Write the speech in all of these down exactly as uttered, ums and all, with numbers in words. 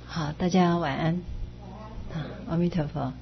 好，大家晚安。啊，阿弥陀佛。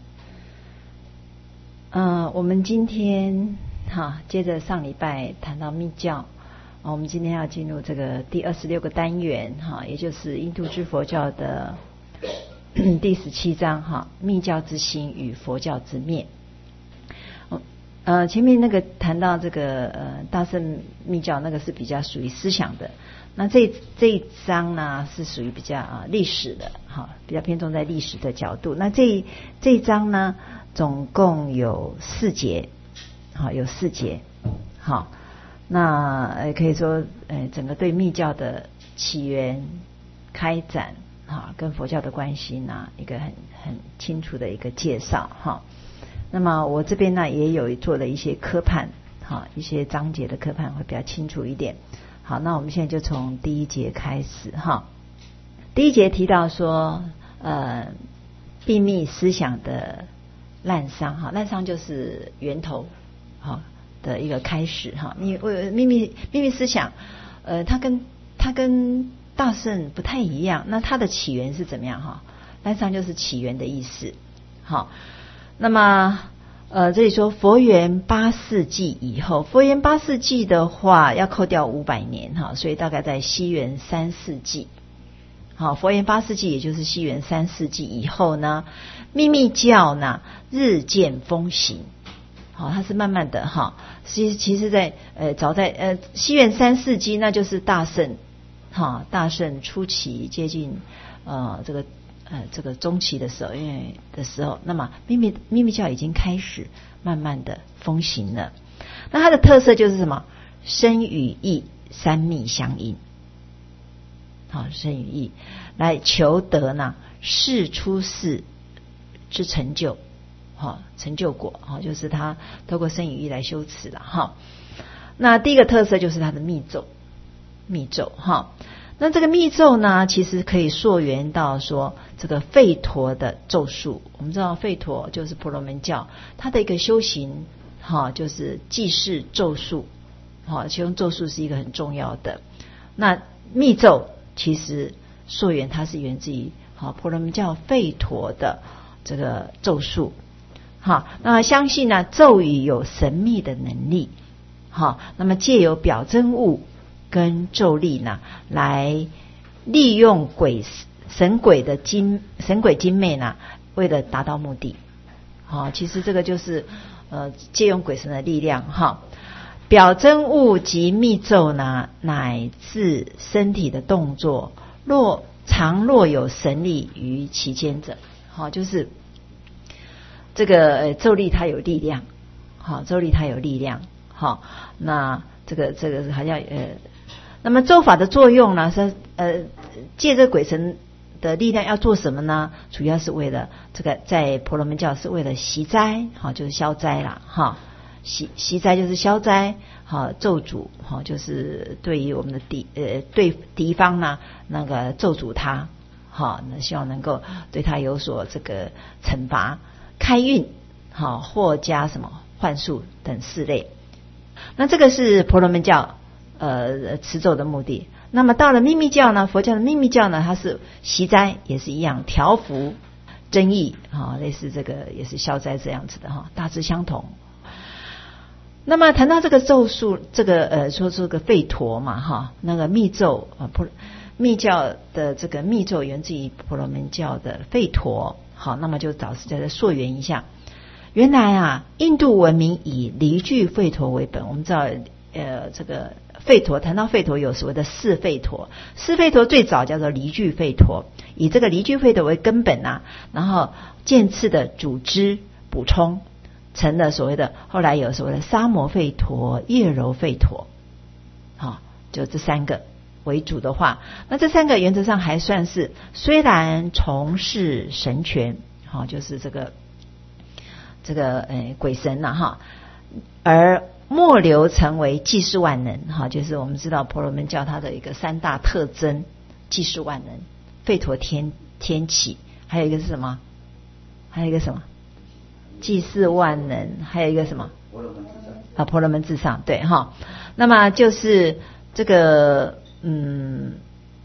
嗯、呃，我们今天哈，接着上礼拜谈到密教，我们今天要进入这个第二十六个单元哈，也就是印度之佛教的第十七章哈，密教之兴与佛教之灭。呃，前面那个谈到这个呃大乘密教，那个是比较属于思想的。那这这一章呢是属于比较啊历史的，哈，比较偏重在历史的角度。那这这一章呢，总共有四节，好，有四节，好，那呃可以说呃整个对密教的起源、开展，哈，跟佛教的关系呢，一个很很清楚的一个介绍，哈。那么我这边呢也有做了一些科判，哈，一些章节的科判会比较清楚一点。好，那我们现在就从第一节开始哈。第一节提到说，呃，秘密思想的滥觞哈，滥觞就是源头哈的一个开始哈。你为秘密秘密思想，呃，它跟它跟大乘不太一样，那它的起源是怎么样哈？滥觞就是起源的意思，好。那么，呃，这里说佛元八世纪以后，佛元八世纪的话要扣掉五百年哈，所以大概在西元三世纪。好，佛元八世纪也就是西元三世纪以后呢，秘密教呢日渐风行。好，它是慢慢的哈，其其实在呃早在呃西元三世纪，那就是大乘哈大乘初期接近呃这个。呃，这个中期的时候，因为的时候，那么秘密秘密教已经开始慢慢的风行了。那它的特色就是什么？身与意三密相应。好，身与意来求得呢世出世之成就，好，成就果，好，就是他透过身与意来修持了哈。那第一个特色就是它的密咒，密咒哈。那这个密咒呢，其实可以溯源到说这个吠陀的咒术。我们知道吠陀就是婆罗门教，它的一个修行，哈，就是记事咒术，哈，其中咒术是一个很重要的。那密咒其实溯源，它是源自于好婆罗门教吠陀的这个咒术，好，那相信呢咒语有神秘的能力，好，那么借由表真物跟咒力呢，来利用鬼神鬼的精神鬼精魅呢，为了达到目的。好，其实这个就是呃借用鬼神的力量哈。表真物及密咒呢，乃至身体的动作，若常若有神力于其间者，好，就是这个、呃、咒力它有力量，好，咒力它有力量，好，那这个这个好像呃。那么咒法的作用呢，是呃借这鬼神的力量要做什么呢？主要是为了这个在婆罗门教是为了息灾，好，就是消灾啦哈。息息灾就是消灾，好，咒诅好，就是对于我们的敌呃对敌方呢那个咒诅他，好，那希望能够对他有所这个惩罚，开运好，或加什么幻术等四类。那这个是婆罗门教呃，持咒的目的。那么到了秘密教呢，佛教的秘密教呢，它是息灾，也是一样，调伏真意啊，类似这个也是消灾这样子的哈，大致相同。那么谈到这个咒术，这个呃说这个吠陀嘛哈，那个密咒啊，婆密教的这个密咒源自于婆罗门教的吠陀。好，那么就找时间再溯源一下。原来啊，印度文明以离句吠陀为本，我们知道呃这个。吠陀谈到吠陀有所谓的四吠陀，四吠陀最早叫做离句吠陀，以这个离句吠陀为根本啊，然后渐次的组织补充，成了所谓的后来有所谓的沙摩吠陀、叶柔吠陀，好，就这三个为主的话，那这三个原则上还算是虽然从事神权，好，就是这个这个诶鬼神呐、啊、哈，而末流成为济世万能哈，就是我们知道婆罗门教它的一个三大特征：济世万能、吠陀天天启，还有一个是什么？还有一个什么？济世万能，还有一个什么？婆罗门至上啊，婆罗门至上，对哈。那么就是这个嗯，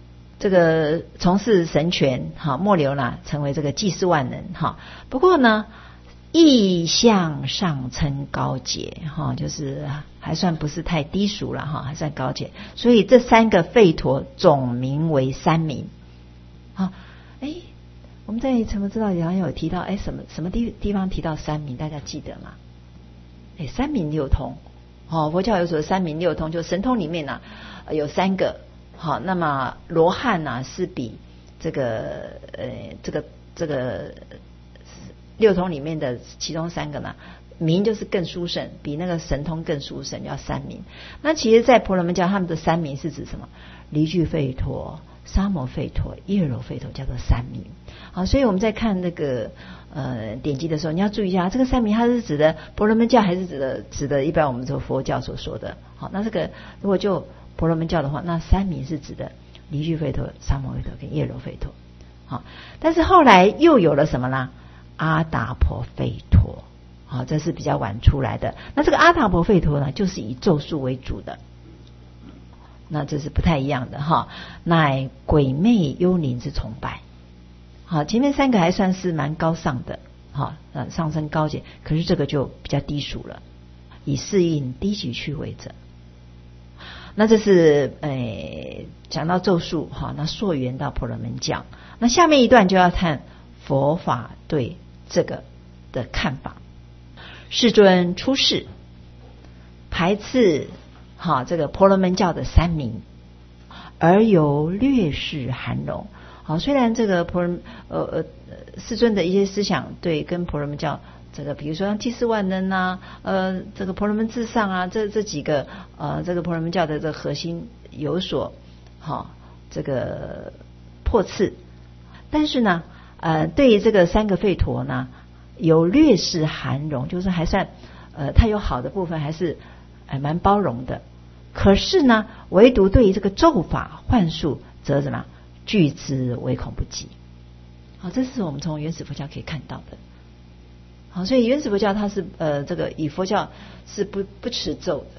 这个从事神权，哈，末流呢成为这个祭祀万能，哈。不过呢，意向上称高洁，哈，就是还算不是太低俗了，哈，还算高洁。所以这三个吠陀总名为三明，好，哎，我们在什么知道好像有提到，哎，什么什么地地方提到三明，大家记得吗？哎，三明六通，哦，佛教有所三明六通，就神通里面呢、啊、有三个，好，那么罗汉呢、啊、是比这个呃这个这个六通里面的其中三个呢，明就是更殊胜，比那个神通更殊胜，叫三明。那其实，在婆罗门教他们的三明是指什么？离俱吠陀、沙摩吠陀、耶柔吠陀叫做三明。好，所以我们在看那个呃典籍的时候，你要注意一下，这个三明它是指的婆罗门教，还是指的指的一般我们说佛教所说的？好，那这个如果就婆罗门教的话，那三明是指的离俱吠陀、沙摩吠陀跟耶柔吠陀。好，但是后来又有了什么呢？阿达婆吠陀。好，这是比较晚出来的。那这个阿达婆吠陀呢，就是以咒术为主的。那这是不太一样的哈，乃鬼魅幽灵之崇拜。好，前面三个还算是蛮高尚的，好，呃，上升高洁，可是这个就比较低俗了，以适应低级趣味者。那这是诶讲到咒术哈，那溯源到婆罗门教。那下面一段就要看佛法对这个的看法。世尊出世，排斥好这个婆罗门教的三明，而由略示含容。好，虽然这个婆罗呃呃世尊的一些思想对跟婆罗门教这个，比如说像祭祀万能啊，呃这个婆罗门至上啊，这这几个呃这个婆罗门教的这个核心有所好这个破斥，但是呢呃对于这个三个吠陀呢，有略示含容，就是还算呃它有好的部分，还是还蛮包容的。可是呢，唯独对于这个咒法幻术，则怎么样拒之唯恐不及。好，这是我们从原始佛教可以看到的。好，所以原始佛教它是呃这个以佛教是不不持咒的。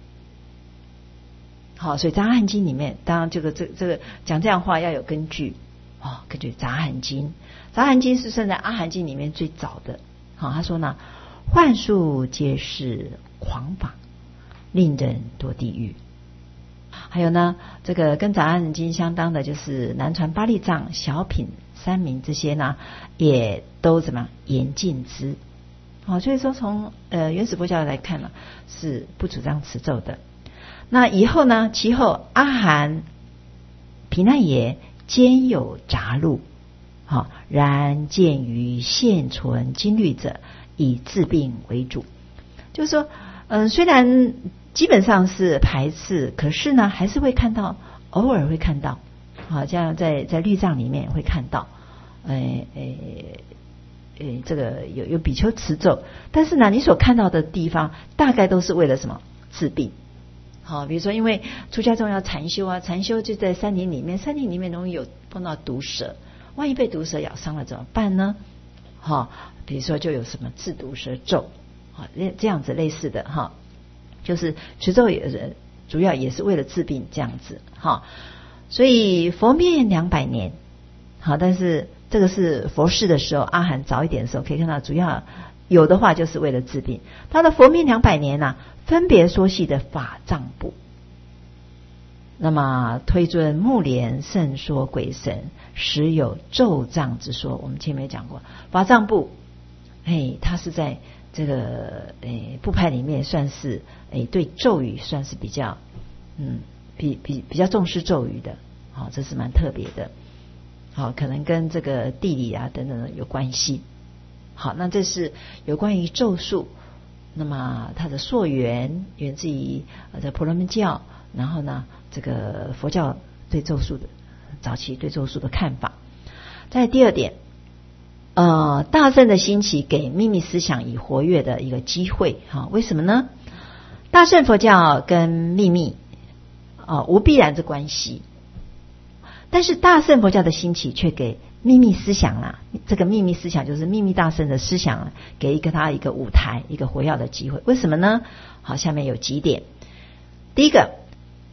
好，所以《杂含经》里面，当然这个这这个讲这样话要有根据哦，根据《杂含经》，《杂含经》是算在《阿含经》里面最早的。好，他说呢，幻术皆是狂法，令人堕地狱。还有呢，这个跟《杂含经》相当的就是南传八力藏、小品三明这些呢，也都怎么样严禁之。好，所以说从呃原始佛教来看呢，是不主张持咒的。那以后呢，其后阿含、毗那耶兼有杂录。好，然鉴于现存经律者，以治病为主。就是说，嗯、呃，虽然基本上是排斥，可是呢，还是会看到，偶尔会看到，好，这样在在律藏里面会看到，诶诶诶，这个有有比丘持咒，但是呢，你所看到的地方，大概都是为了什么治病。好，比如说，因为出家众要禅修啊，禅修就在山林里面，山林里面容易有碰到毒蛇。万一被毒蛇咬伤了怎么办呢？哈，比如说就有什么治毒蛇咒，啊，这样子类似的哈，就是持咒也主要也是为了治病这样子哈。所以佛灭两百年，好，但是这个是佛世的时候，阿含早一点的时候可以看到，主要有的话就是为了治病。他的佛灭两百年呢、啊，分别说系的法藏部。那么推尊目连甚说鬼神，实有咒藏之说。我们前面讲过，法藏部，哎，它是在这个哎部派里面算是哎对咒语算是比较嗯比比比较重视咒语的，好、哦，这是蛮特别的。好、哦，可能跟这个地理啊等等的有关系。好，那这是有关于咒术，那么它的溯源源自于呃在婆罗门教。然后呢，这个佛教对咒术的早期对咒术的看法。在第二点，呃，大乘的兴起给秘密思想以活跃的一个机会哈、啊？为什么呢？大乘佛教跟秘密啊无必然的关系，但是大乘佛教的兴起却给秘密思想啊，这个秘密思想就是秘密大乘的思想、啊，给一个他一个舞台，一个活跃的机会。为什么呢？好，下面有几点。第一个。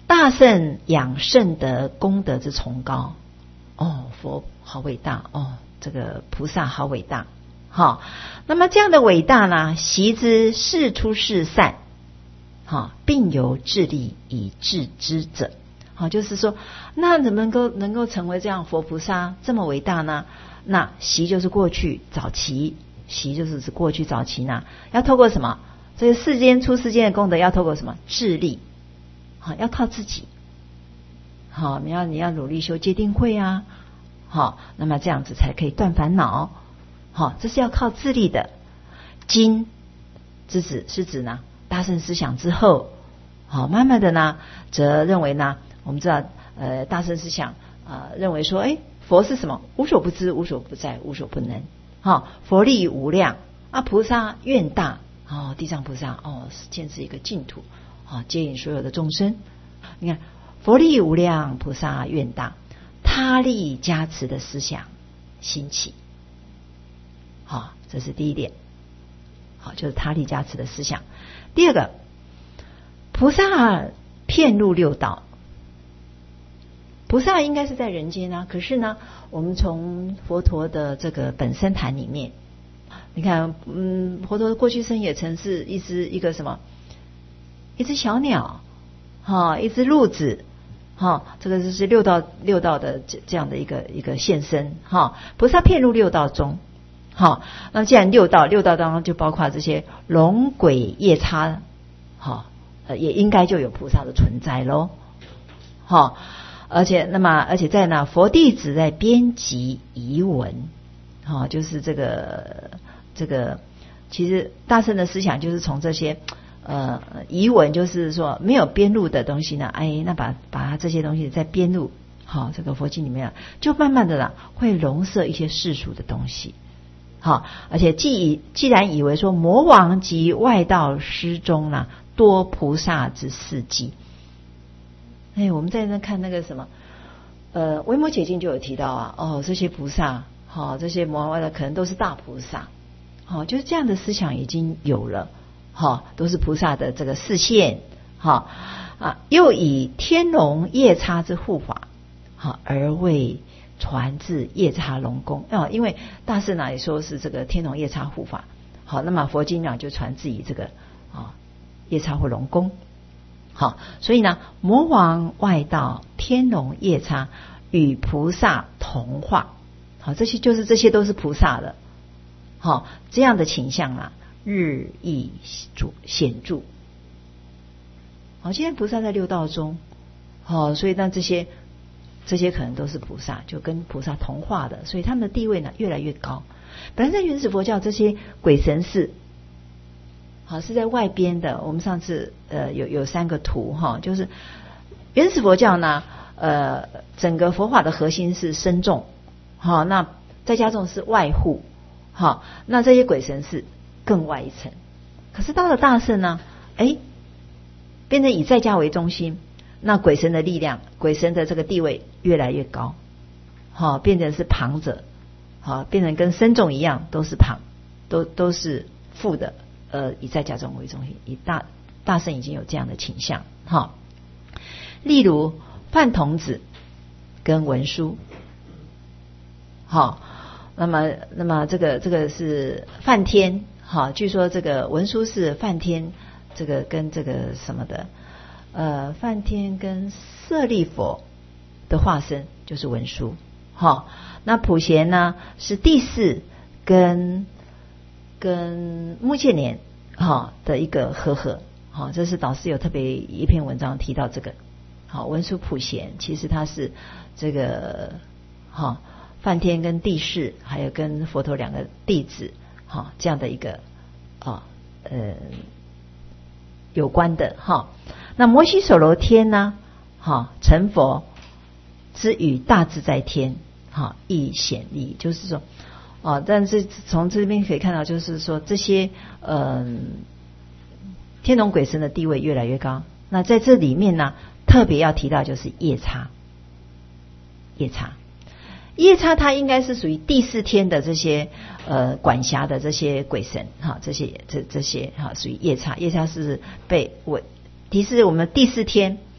大圣养圣德功德之崇高。哦，佛好伟大哦，这个菩萨好伟大。好，那么这样的伟大呢，习之事出世善，好，并由智力以治之者。好，就是说，那怎么能够能够成为这样佛菩萨这么伟大呢？那习就是过去早期，习就是指过去早期呢，要透过什么？这个世间出世间的功德要透过什么？智力。好，要靠自己。好，你要你要努力修戒定慧啊。好，那么这样子才可以断烦恼。好，这是要靠自力的。经之指是指呢大乘思想之后，好，慢慢的呢，则认为呢，我们知道，呃，大乘思想呃认为说，哎，佛是什么？无所不知，无所不在，无所不能。好，佛力无量啊，菩萨愿大。哦，地藏菩萨哦，建设一个净土，啊，接引所有的众生。你看，佛力无量，菩萨愿大，他力加持的思想兴起。好，这是第一点。好，就是他力加持的思想。第二个，菩萨遍入六道。菩萨应该是在人间啊，可是呢，我们从佛陀的这个本身坛里面，你看，嗯，佛陀过去生也曾是一只一个什么，一只小鸟，哈、哦，一只鹿子，哈、哦，这个就是六道六道的这这样的一个一个现身，哈、哦，菩萨遍入六道中。好，那既然六道，六道当中就包括这些龙鬼夜叉，好，呃，也应该就有菩萨的存在喽。好，而且那么，而且在那佛弟子在编辑遗文，好，就是这个这个，其实大乘的思想就是从这些呃遗文，就是说没有编录的东西呢，哎，那把把它这些东西再编录，好，这个佛经里面就慢慢的啦，会融摄一些世俗的东西。好，而且既既然以为说魔王及外道师中呢，多菩萨之事迹。哎，我们在那看那个什么，呃，维摩诘经就有提到啊，哦，这些菩萨，好、哦，这些魔王外道可能都是大菩萨，好、哦，就是这样的思想已经有了，好、哦，都是菩萨的这个示现，好、哦、啊，又以天龙夜叉之护法，好、哦，而为传至夜叉龙宫啊，因为大圣呢也说是这个天龙夜叉护法，好，那么佛经呢就传至于这个啊夜叉或龙宫，好，所以呢魔王外道天龙夜叉与菩萨同化，好，这些就是这些都是菩萨的，好，这样的倾向啊日益显著。好，现在菩萨在六道中，好，所以那这些。这些可能都是菩萨，就跟菩萨同化的，所以他们的地位呢越来越高。本来在原始佛教，这些鬼神寺，好是在外边的。我们上次呃有有三个图哈，就是原始佛教呢，呃整个佛法的核心是身众，好，那在家众是外护，好，那这些鬼神寺更外一层。可是到了大圣呢，哎，变成以在家为中心。那鬼神的力量，鬼神的这个地位越来越高，好、哦，变成是旁者，好、哦，变成跟身众一样，都是旁，都都是副的，呃，以在家众为中心，以大大圣已经有这样的倾向，哈、哦。例如范童子跟文殊，好、哦，那么那么这个这个是梵天，好、哦，据说这个文殊是梵天，这个跟这个什么的。呃，梵天跟舍利佛的化身就是文殊，好、哦，那普贤呢是第四跟跟目犍连哈、哦、的一个和合，好、哦，这是导师有特别一篇文章提到这个，好、哦，文殊普贤其实他是这个哈、哦、梵天跟第四，还有跟佛陀两个弟子，哈、哦、这样的一个啊、哦、呃有关的哈。哦那摩悉首楼天呢？哈，成佛之与大自在天，哈，亦显利。就是说，哦，但是从这边可以看到，就是说这些嗯、呃、天龙鬼神的地位越来越高。那在这里面呢，特别要提到就是夜叉，夜叉，夜叉它应该是属于第四天的这些呃管辖的这些鬼神，哈，这些这这些哈属于夜叉。夜叉是被我。提示我们第四天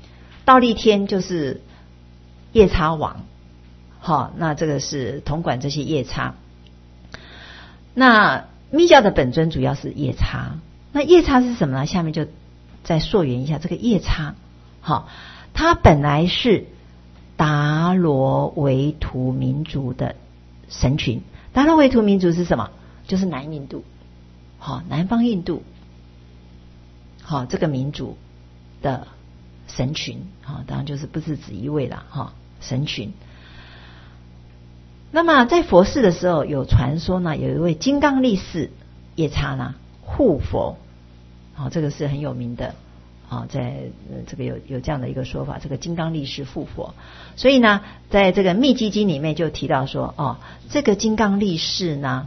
忉利天就是夜叉王，好，那这个是统管这些夜叉。那密教的本尊主要是夜叉，那夜叉是什么呢？下面就再溯源一下这个夜叉。好，它本来是达罗维图民族的神群。达罗维图民族是什么？就是南印度，好，南方印度，好，这个民族的神群，好，当然就是不是指一位啦，哈，神群。那么在佛世的时候，有传说呢，有一位金刚力士夜叉呢护佛，好，这个是很有名的，啊，在这个有有这样的一个说法，这个金刚力士护佛。所以呢，在这个密基经里面就提到说，哦，这个金刚力士呢，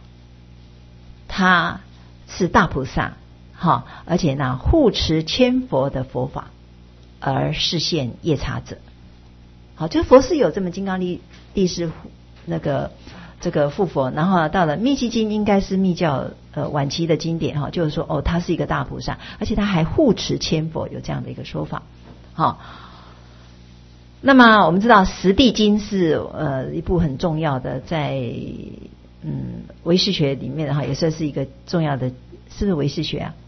他是大菩萨，哈，而且呢护持千佛的佛法，而示现夜叉者。好，就佛是有这么金刚力力士那个这个护佛，然后到了密基经，应该是密教呃晚期的经典哈，就是说哦，他是一个大菩萨，而且他还护持千佛，有这样的一个说法。好，那么我们知道《十地经》是呃一部很重要的，在嗯唯识学里面哈，也算是一个重要的，是不是唯识学啊？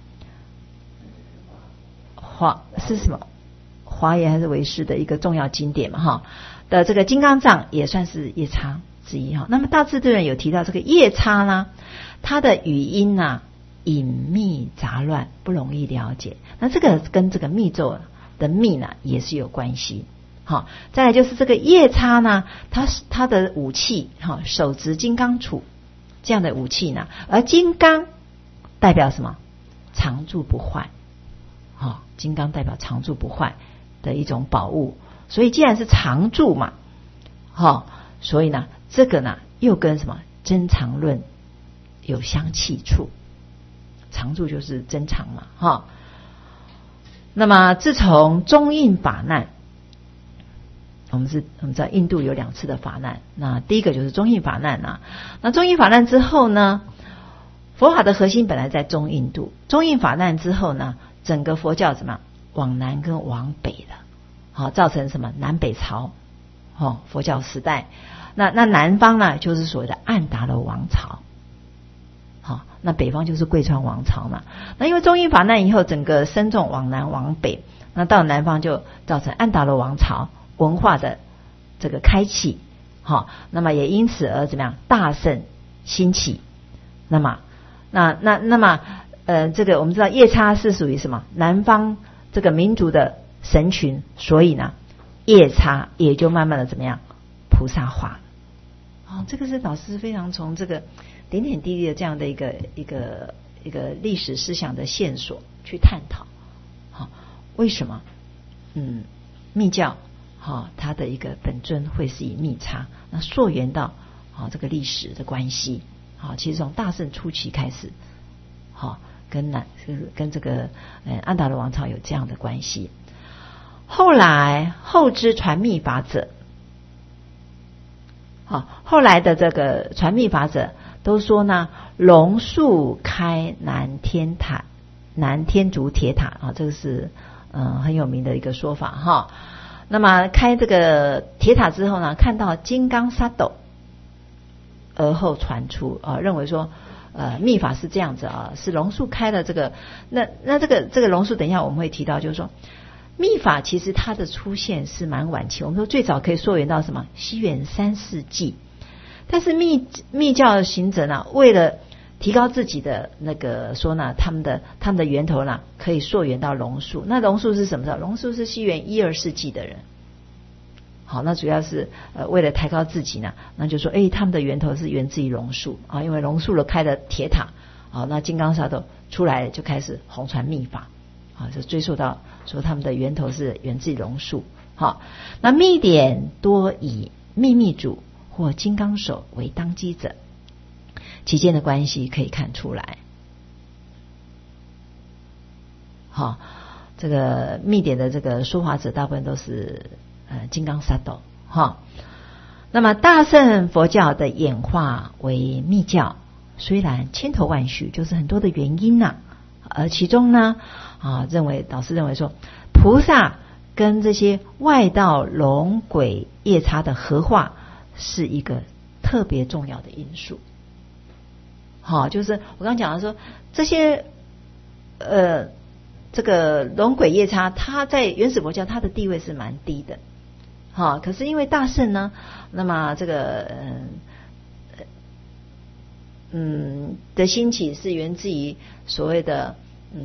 华是什么？华严还是唯识的一个重要经典嘛哈的这个金刚藏也算是夜叉之一哈。那么大智度论有提到这个夜叉呢，它的语音啊隐秘杂乱，不容易了解。那这个跟这个密咒的密呢也是有关系。好，再来就是这个夜叉呢，它它的武器哈手执金刚杵这样的武器呢，而金刚代表什么？常住不坏。好，金刚代表常住不坏的一种宝物，所以既然是常住嘛，好，所以呢，这个呢又跟什么真常论有相契处，常住就是真常嘛，哈。那么自从中印法难，我们是我们知道印度有两次的法难，那第一个就是中印法难啊，那中印法难之后呢，佛法的核心本来在中印度，中印法难之后呢，整个佛教怎么样？往南跟往北的，好，造成什么南北朝，哦，佛教时代。那那南方呢，就是所谓的安达罗王朝，好，那北方就是贵川王朝嘛。那因为中印法难以后，整个僧众往南往北，那到南方就造成安达罗王朝文化的这个开启，好，那么也因此而怎么样大盛兴起。那么那那那么呃，这个我们知道夜叉是属于什么南方这个民族的神群，所以呢，夜叉也就慢慢的怎么样菩萨化。哦，这个是老师非常从这个点点滴滴的这样的一个一个一个历史思想的线索去探讨。好，为什么嗯密教好它的一个本尊会是以密叉？那溯源到好这个历史的关系。好，其实从大圣初期开始，好。跟南跟这个呃安达罗王朝有这样的关系。后来后知传密法者，好，后来的这个传密法者都说呢，龙树开南天塔，南天竺铁塔啊，这个是嗯、呃、很有名的一个说法哈。那么开这个铁塔之后呢，看到金刚萨斗，而后传出啊，认为说。呃，密法是这样子啊，是龙树开了这个，那那这个这个龙树，等一下我们会提到，就是说密法其实它的出现是蛮晚期，我们说最早可以溯源到什么西元三世纪，但是密密教的行者呢，为了提高自己的那个说呢，他们的他们的源头呢，可以溯源到龙树。那龙树是什么时候？龙树是西元一二世纪的人。好，那主要是呃为了抬高自己呢，那就说，哎，他们的源头是源自于龙树啊，因为龙树了开的铁塔，好，那金刚萨埵出来就开始弘传密法，啊，就追溯到说他们的源头是源自于龙树。好，那密典多以秘密主或金刚手为当机者，其间的关系可以看出来。好，这个密典的这个说法者大部分都是。呃，金刚萨埵哈，那么大乘佛教的演化为密教，虽然千头万绪，就是很多的原因呐、啊，而其中呢啊，认为导师认为说，菩萨跟这些外道龙鬼夜叉的合化是一个特别重要的因素。好，就是我刚刚讲的说，这些呃这个龙鬼夜叉，他在原始佛教他的地位是蛮低的。好，可是因为大圣呢，那么这个嗯嗯的兴起是源自于所谓的嗯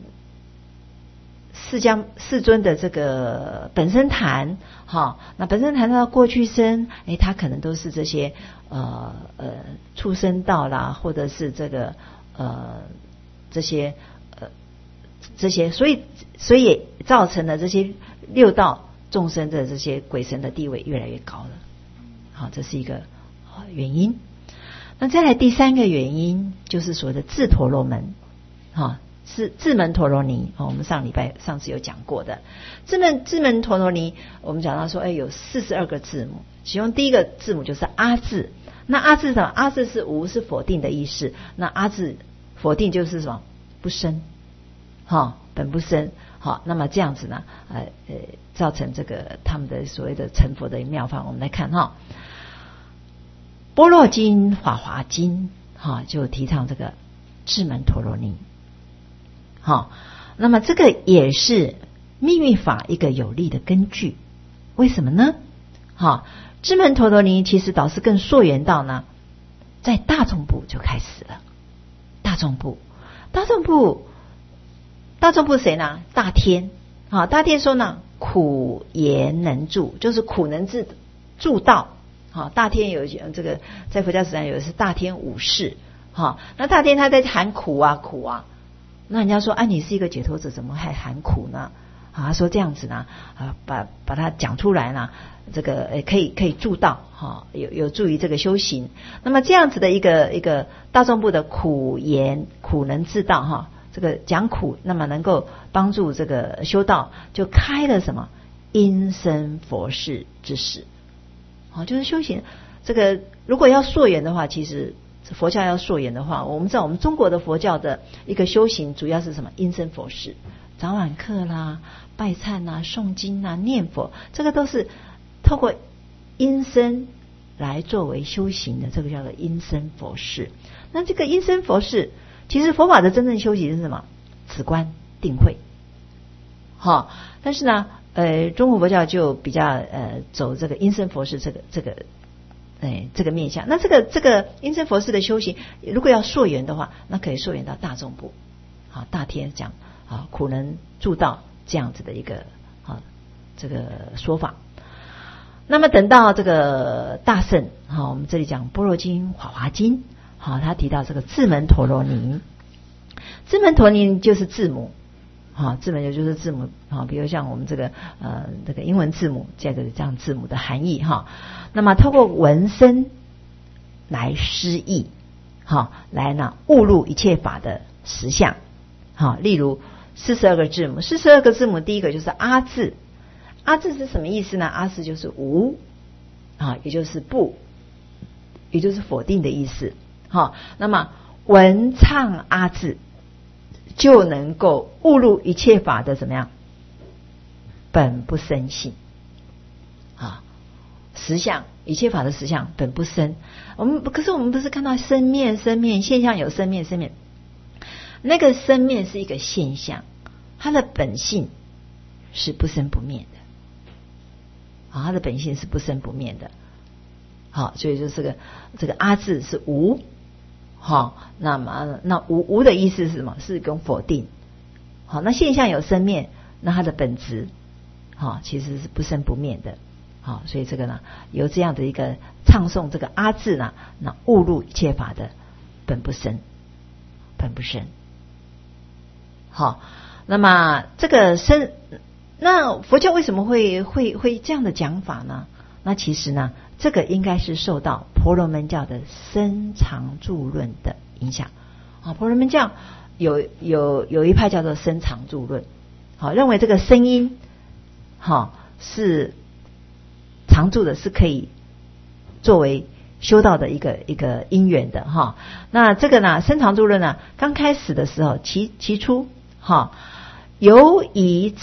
释迦世尊的这个本生坛。好，那本生坛到过去生，哎，他可能都是这些呃呃畜生道啦，或者是这个呃这些呃这些，所以所以也造成了这些六道众生的这些鬼神的地位越来越高了。好，这是一个原因。那再来第三个原因就是所谓的智陀罗门。好，是智门陀罗尼。我们上礼拜上次有讲过的智门智门陀罗尼，我们讲到说，哎，有四十二个字母，其中第一个字母就是阿字。那阿字什么？阿字是无，是否定的意思。那阿字否定就是什么？不生。好，本不生。好，那么这样子呢，呃呃，造成这个他们的所谓的成佛的妙法。我们来看哈，般若经、法华经，哈，就提倡这个智门陀罗尼。好，那么这个也是秘密法一个有力的根据。为什么呢？好，智门陀罗尼其实导师更溯源到呢，在大众部就开始了。大众部，大众部。大众部谁呢？大天。好，大天说呢，苦言能助，就是苦能治助道。好，大天有这个在佛教史上有的是大天武士。好，那大天他在喊苦啊苦啊，那人家说，哎、啊，你是一个解脱者，怎么还喊苦呢？啊，他说这样子呢，啊，把把它讲出来呢，这个诶可以可以助道，哈，有有助于这个修行。那么这样子的一个一个大众部的苦言苦能治道，哈。这个讲苦，那么能够帮助这个修道，就开了什么因身佛事之始。好，就是修行。这个如果要溯源的话，其实佛教要溯源的话，我们知道我们中国的佛教的一个修行，主要是什么？因身佛事，早晚课啦、拜忏啦、诵经啦、念佛，这个都是透过因身来作为修行的，这个叫做因身佛事。那这个因身佛事，其实佛法的真正修行是什么？止观定慧。好，但是呢，呃，中国佛教就比较呃走这个因身佛事这个这个，哎，这个面向。那这个这个因身佛事的修行，如果要溯源的话，那可以溯源到大众部。好，大天讲啊，苦能助道这样子的一个啊这个说法。那么等到这个大圣，好，我们这里讲般若经、法华经。好，他提到这个智门陀罗尼，智门陀罗尼就是字母，好，智门也就是字母，好，比如像我们这个呃这个英文字母，这个这样字母的含义哈。那么透过闻声来施意，好，来呢悟入一切法的实相，好，例如四十二个字母，四十二个字母，第一个就是阿字，阿字是什么意思呢？阿字就是无，啊，也就是不，也就是否定的意思。好，那么闻唱阿字就能够悟入一切法的怎么样？本不生性啊，实相，一切法的实相本不生。我们可是我们不是看到生灭生灭现象有生灭生灭，那个生灭是一个现象，它的本性是不生不灭的。啊，它的本性是不生不灭的。好，所以就是个这个阿字是无。好，那么那无无的意思是什么？是一种否定。好，那现象有生灭，那它的本质，好，其实是不生不灭的。好，所以这个呢，由这样的一个唱诵这个阿字呢，那悟入一切法的本不生，本不生。好，那么这个生，那佛教为什么会会会这样的讲法呢？那其实呢，这个应该是受到婆罗门教的深常住论的影响。啊，婆罗门教有有有一派叫做深常住论，好，认为这个声音，好，是常住的，是可以作为修道的一个一个因缘的哈。那这个呢，深常住论呢，刚开始的时候，其其初哈，由以此。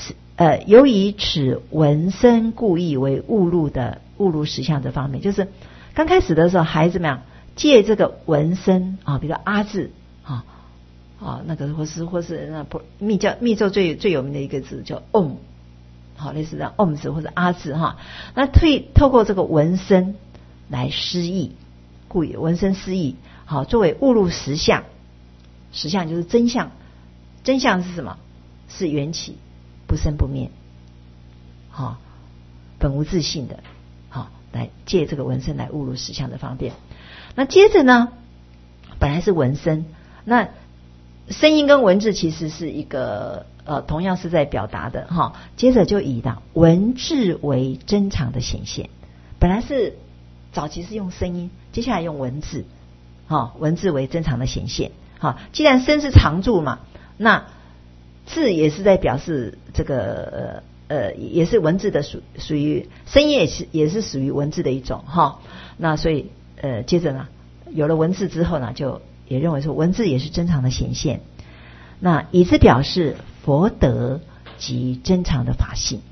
呃，由以此闻声故意为误入的误入实相这方面，就是刚开始的时候，还怎么样借这个闻声啊，比如说阿字啊啊，那个或是或是那不密教密咒最最有名的一个字叫 Om， 好，类似这样 Om 字或者阿字哈，那退透过这个闻声来失义，故意闻声失义，好，作为误入实相，实相就是真相，真相是什么？是缘起。不生不灭，好，本无自性的，好，来借这个闻声来误入实相的方便。那接着呢，本来是闻声，那声音跟文字其实是一个呃，同样是在表达的哈。接着就以的文字为真常的显现，本来是早期是用声音，接下来用文字，好，文字为真常的显现。好，既然声是常住嘛，那字也是在表示这个呃呃，也是文字的属属于声音也是也是属于文字的一种哈。那所以呃，接着呢，有了文字之后呢，就也认为说文字也是真常的显现。那以此表示佛德及真常的法性。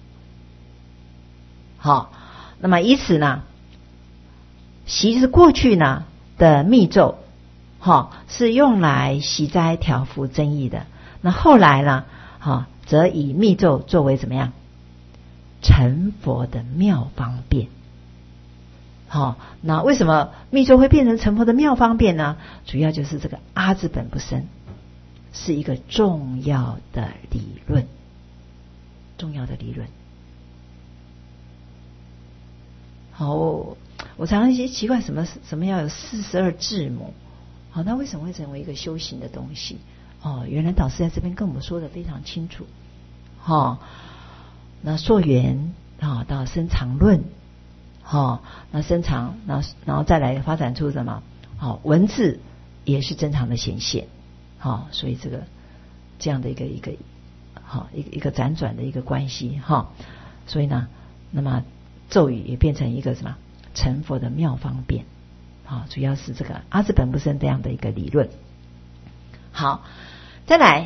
好，那么以此呢，习是过去呢的密咒，哈，是用来习斋调伏争议的。那后来呢，哈，则以密咒作为怎么样成佛的妙方便。好，那为什么密咒会变成成佛的妙方便呢？主要就是这个阿字本不生是一个重要的理论，重要的理论。好，我常常一些奇怪，什么什么要有四十二字母？好，那为什么会成为一个修行的东西？哦，原来导师在这边跟我们说的非常清楚。哦，那溯源啊到深藏论，哦，那深藏，然后然后再来发展出什么？哦，文字也是真常的显现。好，所以这个这样的一个一个好一个一个辗转的一个关系哈。所以呢，那么咒语也变成一个什么成佛的妙方便。好，主要是这个阿字本不生这样的一个理论。好，再来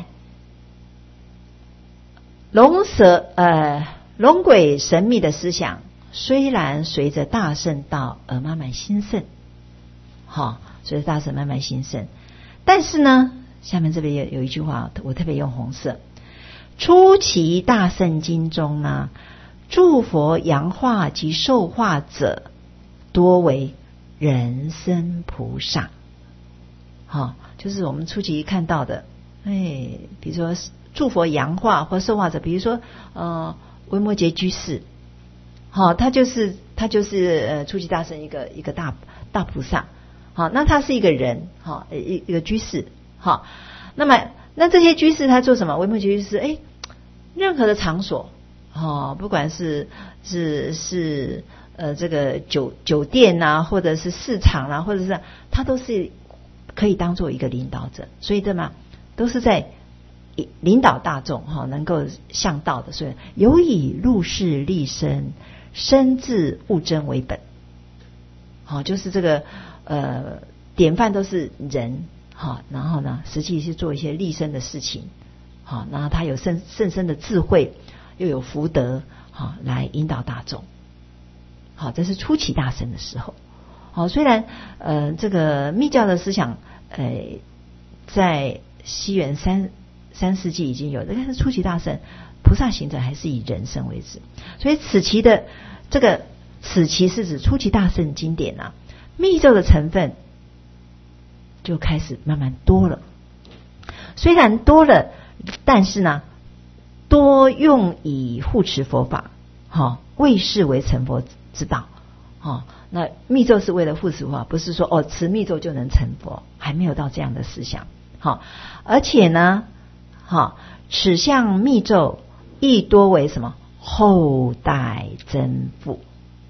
龙蛇呃龙鬼神秘的思想，虽然随着大乘道而慢慢兴盛，好，随着大乘慢慢兴盛，但是呢，下面这边有有一句话，我特别用红色。初期大乘经中呢，诸佛扬化及受化者，多为人身菩萨。好，就是我们初期看到的，哎，比如说诸佛扬化或受化者，比如说呃维摩诘居士，好，他就是他就是呃初期大乘一个一个大大菩萨，好，那他是一个人，好，一一个居士，好，那么那这些居士他做什么？维摩诘居士，哎，任何的场所，哦，不管是是是呃这个酒酒店啊，或者是市场啊，或者是他都是可以当做一个领导者，所以对吗？都是在领导大众哈，能够向道的，所以有以入世立身，身自物真为本。好，就是这个呃典范都是人，好，然后呢，实际是做一些立身的事情，好，然后他有甚甚深的智慧，又有福德，好，来引导大众。好，这是初期大乘的时候。好，虽然呃这个密教的思想，呃在西元三三世纪已经有，但是初期大乘菩萨行者还是以人身为主，所以此期的这个此期是指初期大乘经典啊，密咒的成分就开始慢慢多了。虽然多了，但是呢，多用以护持佛法，好、哦，为视为成佛之道。好、哦，那密咒是为了护持佛法，不是说哦持密咒就能成佛，还没有到这样的思想。好、哦，而且呢，好、哦，此项密咒亦多为什么后代增富。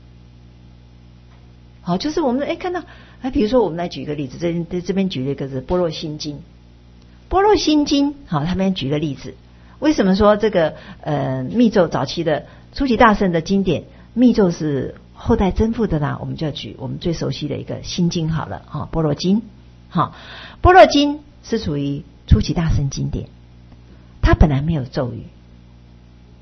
好，就是我们哎看到哎，比如说我们来举一个例子，这边这边举了一个是《般若心经》，《般若心经》好，他们举个例子，为什么说这个呃密咒早期的初期大乘的经典密咒是后代增富的呢？我们就要举我们最熟悉的一个《心经》好了，哈，《般若经》好，《般若经》是属于初期大乘经典，它本来没有咒语，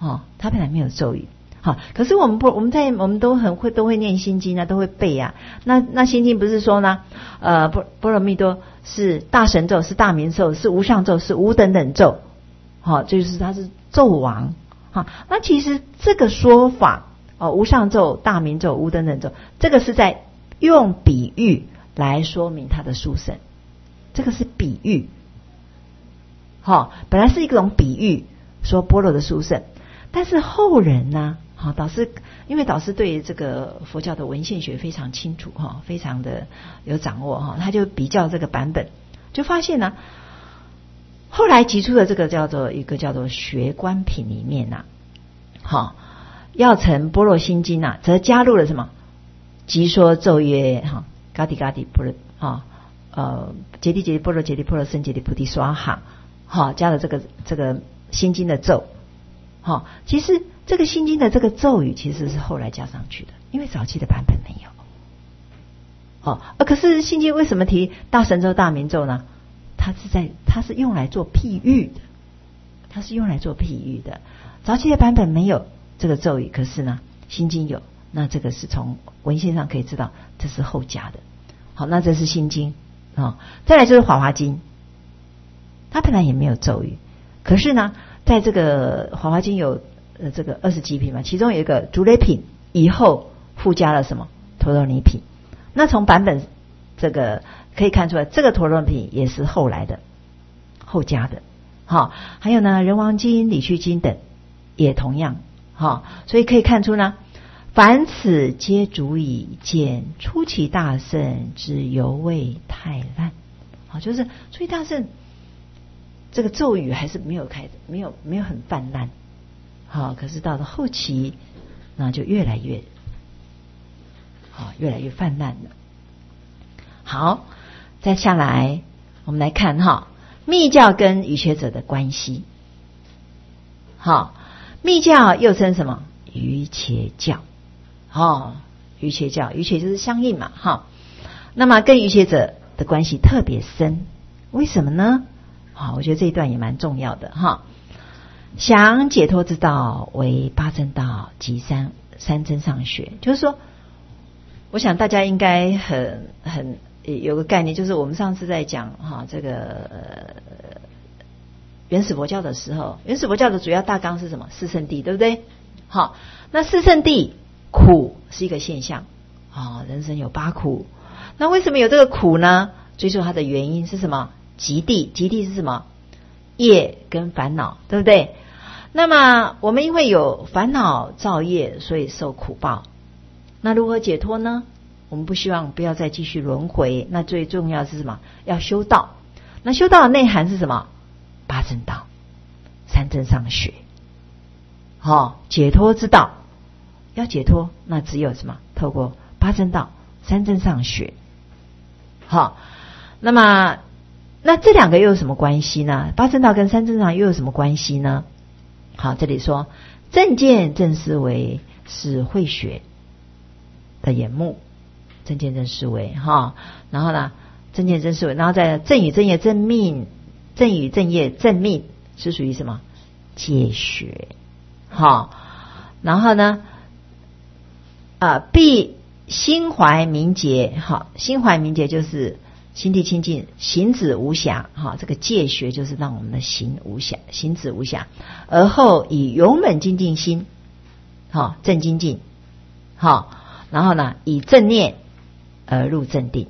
哦，他本来没有咒语。好，可是我们不，我们在我们都很会都会念心经啊，都会背啊。那那心经不是说呢？呃，波波罗蜜多是大神咒，是大明咒，是无上咒，是无等等咒。好、哦，就是它是咒王。好，那其实这个说法哦，无上咒、大明咒、无等等咒，这个是在用比喻来说明它的殊胜。这个是比喻。好、哦，本来是一种比喻，说般若的殊胜，但是后人呢？好，导师因为导师对这个佛教的文献学非常清楚哈，非常的有掌握哈，他就比较这个版本，就发现呢，后来提出的这个叫做一个叫做学观品里面呐，好，要成般若心经呐，则加入了什么？即说咒曰哈，嘎底嘎底般若啊，呃，揭谛揭谛般若揭谛波罗僧揭谛菩提娑哈，好，加了这个这个心经的咒，好，其实。这个心经的这个咒语其实是后来加上去的，因为早期的版本没有。哦，呃，可是心经为什么提大神咒、大明咒呢？它是在，它是用来做譬喻的，它是用来做譬喻的。早期的版本没有这个咒语，可是呢，心经有。那这个是从文献上可以知道，这是后加的。好，那这是心经啊、哦。再来就是华华经，它本来也没有咒语，可是呢，在这个华华经有。呃，这个二十几品嘛，其中有一个竹雷品，以后附加了什么陀罗尼品？那从版本这个可以看出来，这个陀罗尼品也是后来的后加的。好、哦，还有呢，人王经、理趣经等也同样。好、哦，所以可以看出呢，凡此皆足以见出其大圣之犹未太滥。好、哦，就是出其大圣这个咒语还是没有开，没有没有很泛滥。好，可是到了后期，那就越来越，好，越来越泛滥了。好，再下来，我们来看哈，密教跟瑜伽者的关系。好，密教又称什么？瑜伽教。哦，瑜伽教，瑜伽就是相应嘛，哈。那么跟瑜伽者的关系特别深，为什么呢？好，我觉得这一段也蛮重要的哈。想解脱之道为八正道及三三真上学，就是说，我想大家应该很很有个概念，就是我们上次在讲哈这个、呃、原始佛教的时候，原始佛教的主要大纲是什么？四圣谛，对不对？好，那四圣谛苦是一个现象，啊，人生有八苦，那为什么有这个苦呢？追溯它的原因是什么？极谛，极谛是什么？业跟烦恼，对不对？那么我们因为有烦恼造业，所以受苦报。那如何解脱呢？我们不希望不要再继续轮回。那最重要是什么？要修道。那修道的内涵是什么？八正道、三真上学。好、哦，解脱之道要解脱，那只有什么？透过八正道、三真上学。好、哦，那么那这两个又有什么关系呢？八正道跟三正道又有什么关系呢？好，这里说正见正思维是慧学的眼目，正见正思维哈，然后呢，正见正思维，然后再正语正业正命，正语正业正命是属于什么？戒学。好，然后呢，啊，必心怀明洁。好，心怀明洁就是心地清净，行止无暇。哈，这个戒学就是让我们的行无暇，行止无暇。而后以勇猛精进心，好，正精进。好，然后呢，以正念而入正定。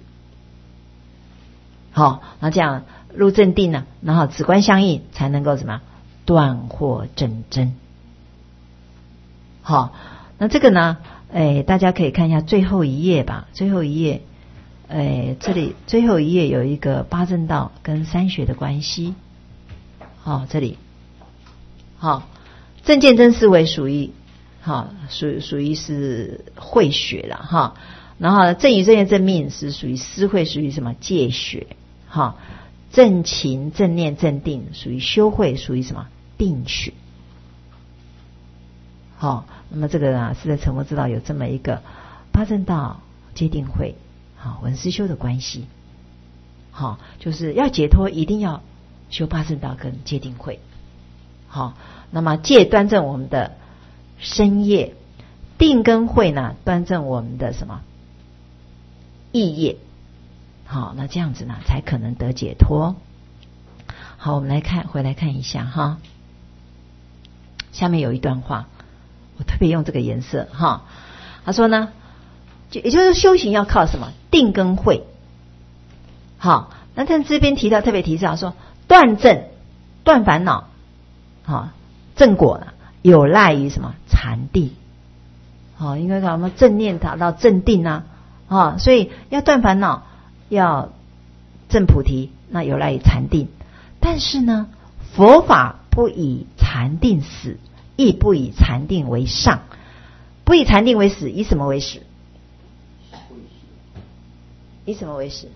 好，那这样入正定呢，然后止观相应，才能够什么？断惑正真。好，那这个呢，哎，大家可以看一下最后一页吧，最后一页。哎，这里最后一页有一个八正道跟三学的关系。好，这里，好，正见真思维属于，好，属属于是慧学了哈。然后正语正业正命是属于思慧，属于什么？戒学。好，正勤正念正定属于修慧，属于什么？定学。好，那么这个呢，是在成佛之道有这么一个八正道戒定慧。好，文思修的关系，好，就是要解脱，一定要修八正道跟戒定慧。 好，那么戒端正我们的身业，定跟慧呢端正我们的什么意业。好，那这样子呢才可能得解脱。好，我们来看回来看一下哈，下面有一段话，我特别用这个颜色哈。他说呢，就也就是修行要靠什么？定跟慧。好，那在这边提到特别提到说，断正断烦恼，好，正果呢有赖于什么？禅定。好，应该讲我们正念达到正定啊，啊，所以要断烦恼，要证菩提，那有赖于禅定。但是呢，佛法不以禅定死，亦不以禅定为上。不以禅定为始，以什么为始？以什么为始？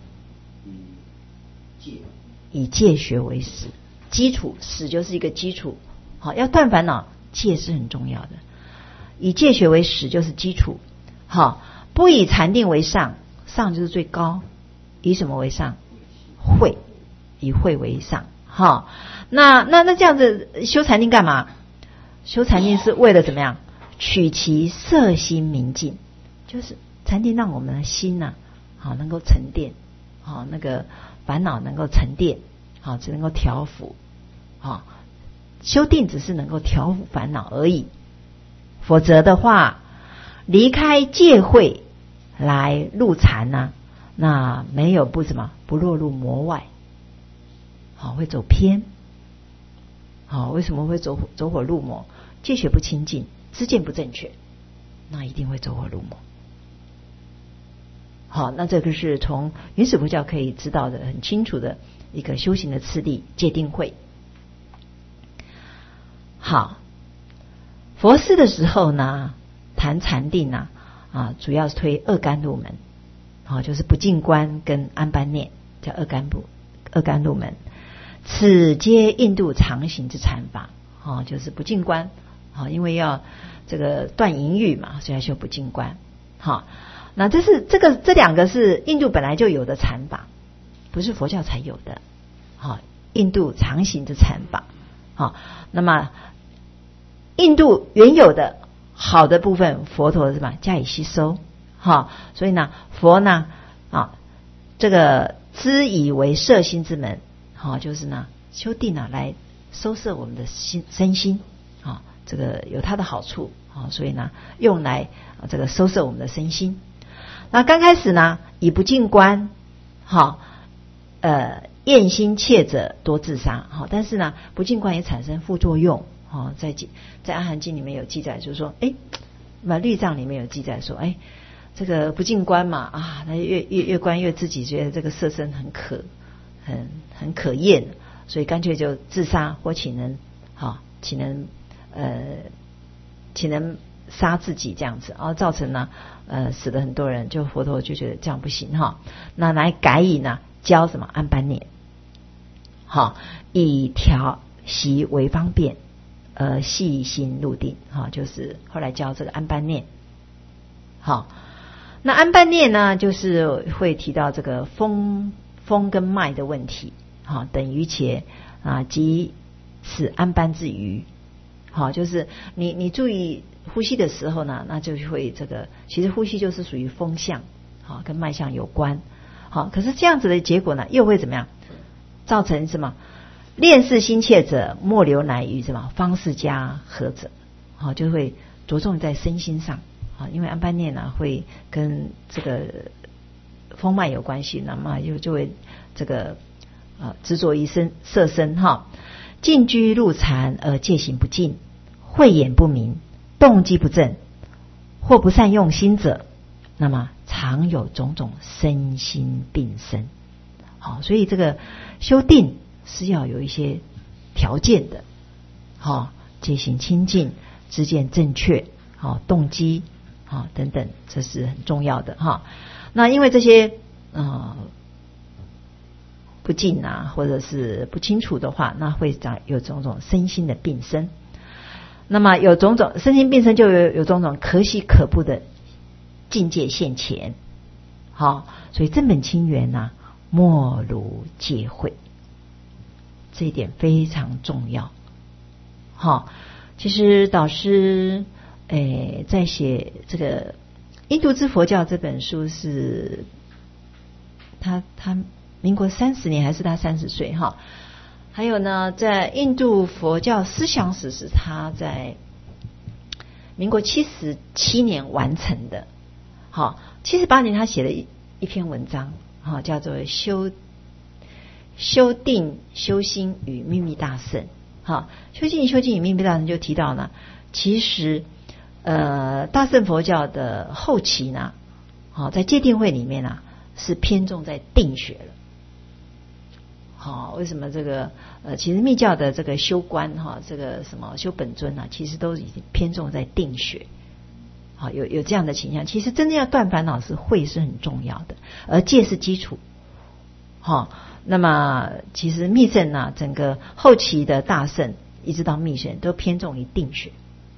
以戒学为始，基础，始就是一个基础。好，要断烦恼，戒是很重要的。以戒学为始就是基础。好，不以禅定为上，上就是最高。以什么为上？慧，以慧为上。好，那那那这样子修禅定干嘛？修禅定是为了怎么样？取其色心明净，就是禅定让我们的心呢、啊，好能够沉淀，好那个烦恼能够沉淀，好只能够调伏，好修定只是能够调伏烦恼而已。否则的话，离开戒慧来入禅呢、啊，那没有不什么不落入魔外，好会走偏。好，为什么会走走火入魔？戒学不清净，知见不正确，那一定会走火入魔。好，那这个是从原始佛教可以知道的很清楚的一个修行的次第，戒定慧。好，佛事的时候呢，谈禅定呢，啊，主要是推二甘露门，好，就是不净观跟安般念，叫二甘露二甘露门。此皆印度常行之禅法，哦，就是不净观，好，因为要这个断淫欲嘛，所以要修不净观。好，那这是这个这两个是印度本来就有的禅法，不是佛教才有的。好，印度常行之禅法。好，那么印度原有的好的部分，佛陀是吧加以吸收。好，所以呢，佛呢啊，这个知以为摄心之门。好，就是呢，修定呢来收摄我们的心身心，啊，这个有它的好处，啊，所以呢，用来啊这个收摄我们的身心。那刚开始呢，以不净观，好，呃，厌心怯者多自杀，好，但是呢，不净观也产生副作用，好，在在阿含经里面有记载，就是说，哎，那律藏里面有记载说，哎，这个不净观嘛，啊，那越越越观越自己觉得这个色身很可。很很可厌，所以干脆就自杀或岂能好，岂能呃岂能杀自己这样子，然后造成呢呃死了很多人，就佛陀就觉得这样不行哈，那来改以呢教什么安般念，好以调习为方便，呃细心入定，哈，就是后来教这个安般念。好，那安般念呢，就是会提到这个风。风跟脉的问题，好，等于且啊，即此安般之余，好，就是你你注意呼吸的时候呢，那就会这个，其实呼吸就是属于风相，好，跟脉象有关，好，可是这样子的结果呢，又会怎么样？造成什么？恋事心切者，莫留乃于什么方士加和者，好，就会着重在身心上，好，因为安般念呢，会跟这个。风脉有关系，那么就就会这个呃执着于身色身哈，进居入禅而戒行不净，慧眼不明，动机不正，或不善用心者，那么常有种种身心病生。好，所以这个修定是要有一些条件的，好，戒行清净，知见正确，好，动机好等等，这是很重要的哈。那因为这些呃不净啊，或者是不清楚的话，那会长有种种身心的病生。那么有种种身心病生，就有有种种可喜可怖的境界现前。好，所以正本清源啊，莫如戒慧，这一点非常重要。 哈。其实导师诶在写这个《印度之佛教》这本书是他他民国三十年还是他三十岁哈？还有呢，在印度佛教思想史是他在民国七十七年完成的。好，七十八年他写了一一篇文章，哈，叫做修修定修心与秘密大圣。好，修定修心与秘密大圣就提到呢，其实呃大乘佛教的后期呢，好在戒定慧里面啊是偏重在定学了。好，为什么这个呃其实密教的这个修观哈，这个什么修本尊啊，其实都已经偏重在定学。好，有有这样的倾向。其实真正要断烦恼是慧是很重要的，而戒是基础。好，那么其实密乘啊，整个后期的大乘一直到密乘都偏重于定学。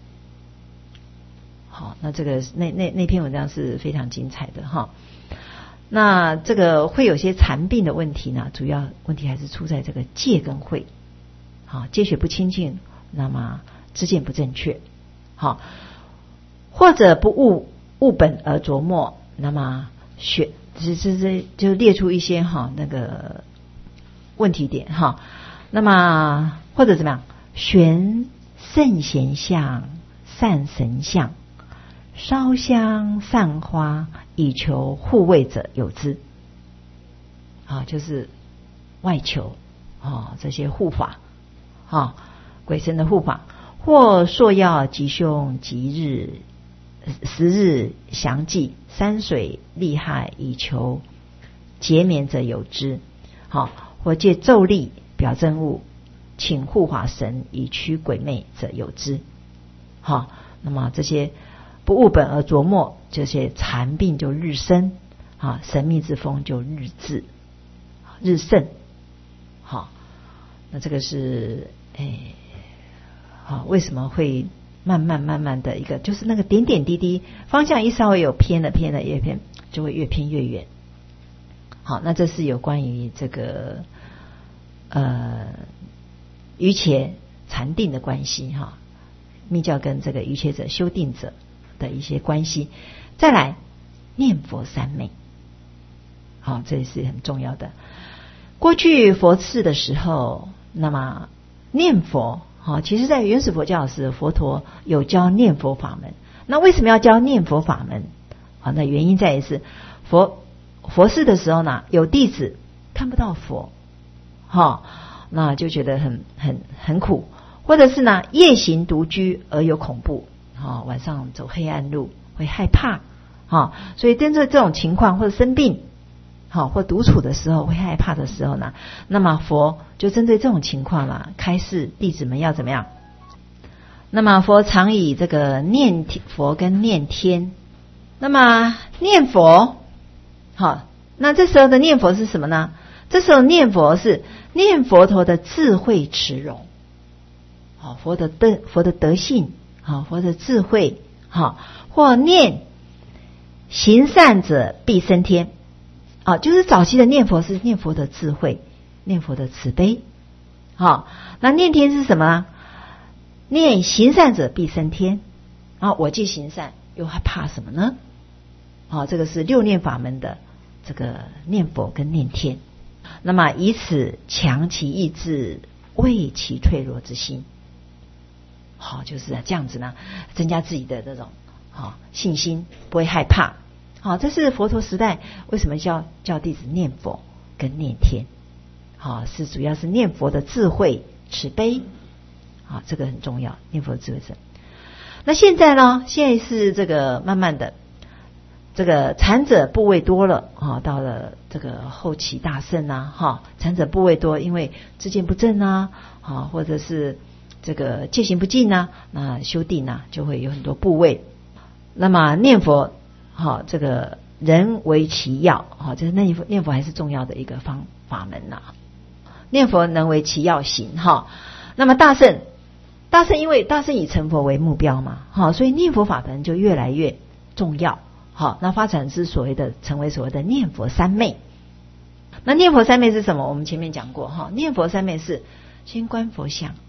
好，那这个那那那篇文章是非常精彩的哈。那这个会有些禅病的问题呢，主要问题还是出在这个戒跟慧。好，戒学不清净，那么知见不正确。好，或者不悟悟本而琢磨，那么学这这这就列出一些哈那个问题点哈。那么或者怎么样，玄圣贤相善神相，烧香散花以求护卫者有之。啊，就是外求啊这些护法啊鬼神的护法，或朔药吉凶吉日时日详记，山水利害以求节免者有之。好，或借咒力表证物，请护法神以驱鬼魅者有之。好，那么这些不悟本而琢磨，这些禅病就日生，啊，神秘之风就日至日盛。好，那这个是诶，好，为什么会慢慢慢慢的一个，就是那个点点滴滴，方向一稍微有偏了偏了越偏，就会越偏越远。好，那这是有关于这个呃瑜伽禅定的关系哈，密教跟这个瑜伽者修定者的一些关系。再来念佛三昧，好，这也是很重要的。过去佛寺的时候，那么念佛好，其实在原始佛教时，佛陀有教念佛法门。那为什么要教念佛法门？好，那原因在于是佛佛寺的时候呢，有弟子看不到佛，好，那就觉得很很很苦，或者是呢夜行独居而有恐怖，好，晚上走黑暗路会害怕，好，所以针对这种情况或者生病，好，或独处的时候会害怕的时候呢，那么佛就针对这种情况啦，开示弟子们要怎么样。那么佛常以这个念佛跟念天，那么念佛，好，那这时候的念佛是什么呢？这时候念佛是念佛陀的智慧慈容，好，佛的德佛的德性，好，佛的智慧，好，或念行善者必升天。啊，就是早期的念佛是念佛的智慧，念佛的慈悲。好，那念天是什么呢？念行善者必升天。啊，我既行善，又还怕什么呢？好，这个是六念法门的这个念佛跟念天。那么以此强其意志，慰其脆弱之心。好，就是这样子呢，增加自己的这种好信心，不会害怕。好，这是佛陀时代为什么叫叫弟子念佛跟念天。好，是主要是念佛的智慧慈悲。好，这个很重要，念佛的智慧是。那现在呢？现在是这个慢慢的，这个禅者部位多了啊，到了这个后期大圣啊，哈，禅者部位多，因为知见不正啊，啊，或者是这个戒行不净啊，那修定啊，就会有很多部位。那么念佛。好，这个人为其要，好，这是念佛念佛还是重要的一个方法门呐、啊。念佛能为其要行哈。那么大圣，大圣因为大圣以成佛为目标嘛，好，所以念佛法门就越来越重要。好，那发展是所谓的成为所谓的念佛三昧。那念佛三昧是什么？我们前面讲过哈，念佛三昧是先观佛像，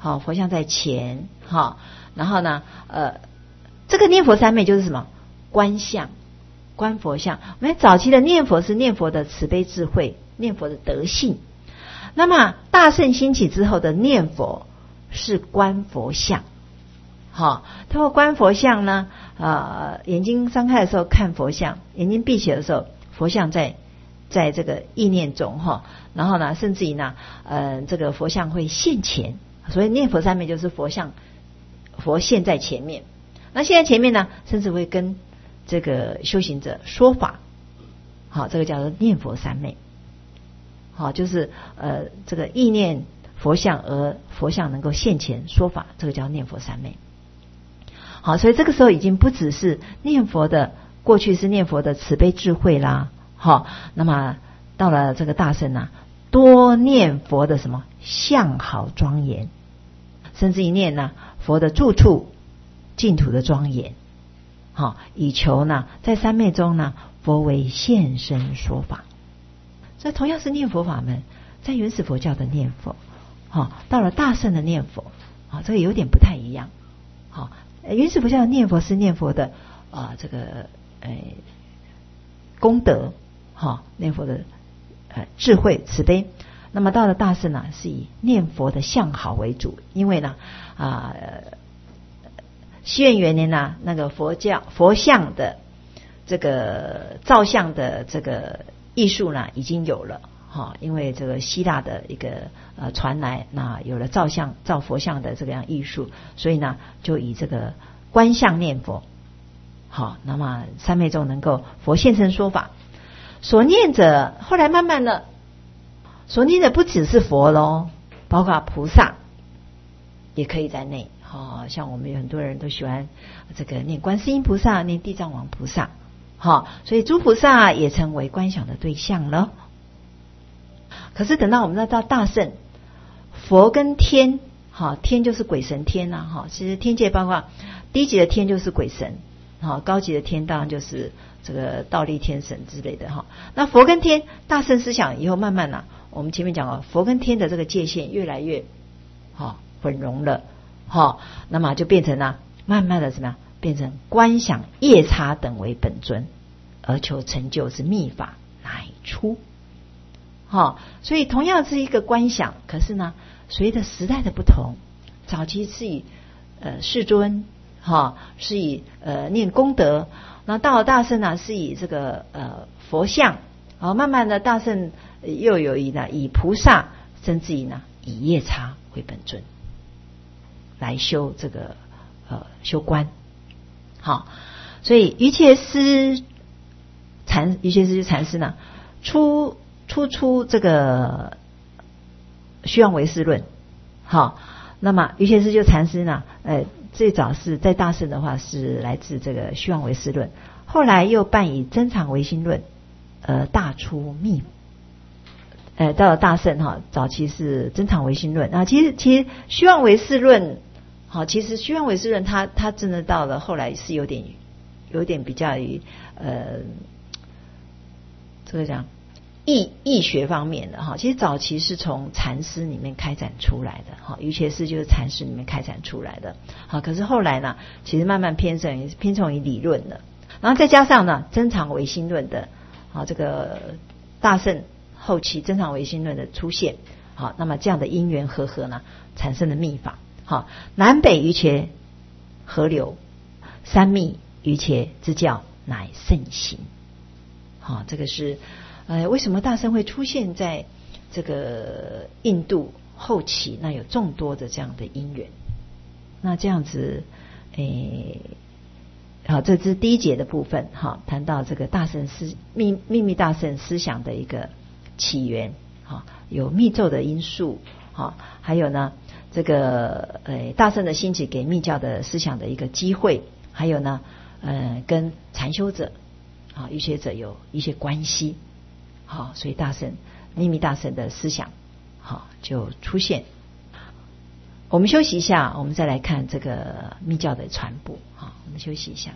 好，佛像在前，好，然后呢，呃，这个念佛三昧就是什么？观相，观佛像。我们早期的念佛是念佛的慈悲智慧，念佛的德性。那么大乘兴起之后的念佛是观佛像。好，通过观佛像呢，呃，眼睛张开的时候看佛像，眼睛闭起的时候，佛像在在这个意念中哈，然后呢，甚至于呢，呃，这个佛像会现前，所以念佛三昧就是佛像佛现在前面，那现在前面呢，甚至会跟这个修行者说法，好，这个叫做念佛三昧，好，就是呃这个意念佛像而佛像能够现前说法，这个叫念佛三昧。好，所以这个时候已经不只是念佛的，过去是念佛的慈悲智慧啦，好，那么到了这个大乘啊，多念佛的什么相好庄严，甚至一念呢佛的住处净土的庄严，好，以求呢在三昧中呢佛为现身说法。所以同样是念佛法门，在原始佛教的念佛，好，到了大乘的念佛，好，这个有点不太一样，好。原始佛教的念佛是念佛的啊、呃，这个呃功德，哈、哦，念佛的呃智慧慈悲。那么到了大乘呢，是以念佛的相好为主，因为呢啊、呃，西元元年呢，那个佛教佛像的这个造像的这个艺术呢已经有了。哈，因为这个希腊的一个呃传来，那有了造像造佛像的这个样艺术，所以呢就以这个观相念佛。好，那么三昧中能够佛现身说法，所念者后来慢慢的所念的不只是佛咯，包括菩萨也可以在内。好，像我们有很多人都喜欢这个念观世音菩萨，念地藏王菩萨，好，所以诸菩萨也成为观想的对象了。可是等到我们要到大乘，佛跟天，哈，天就是鬼神天呐、啊，哈，其实天界包括低级的天就是鬼神，哈，高级的天当然就是这个倒立天神之类的哈。那佛跟天，大乘思想以后慢慢啊，我们前面讲了，佛跟天的这个界限越来越哈混融了，哈，那么就变成了慢慢的怎么样，变成观想夜叉等为本尊，而求成就是密法乃出。好，所以同样是一个观想，可是呢，随着时代的不同，早期是以呃世尊，哈，是以呃念功德，那到了大乘呢，是以这个呃佛像，好，慢慢的大乘又有以呢以菩萨，甚至于呢以夜叉为本尊来修这个呃修观。好，所以瑜伽师禅瑜伽师禅师呢出。初出这个虚妄唯识论，好，那么瑜伽师就禅师呢，呃，最早是在大乘的话是来自这个虚妄唯识论，后来又伴以真常唯心论，呃，大出密，呃，到了大乘哈，早期是真常唯心论啊，其实其实虚妄唯识论，好，其实虚妄唯识论它它真的到了后来是有点有点比较于呃，这个讲。易易学方面的哈，其实早期是从禅师里面开展出来的哈，瑜伽师就是禅师里面开展出来的。好，可是后来呢，其实慢慢偏重偏重于理论了，然后再加上呢，真常唯心论的，好，这个大乘后期真常唯心论的出现，好，那么这样的因缘和合呢，产生了密法。好，南北瑜伽合流，三密瑜伽之教乃盛行。好，这个是。呃，为什么大乘会出现在这个印度后期？那有众多的这样的因缘。那这样子，诶，好，这是第一节的部分，哈，谈到这个大乘思秘秘密大乘思想的一个起源，哈，有密咒的因素，哈，还有呢，这个呃大乘的兴起给密教的思想的一个机会，还有呢，呃，跟禅修者啊瑜伽者有一些关系。好，所以大乘秘密大乘的思想好就出现。我们休息一下，我们再来看这个密教的传播。好，我们休息一下。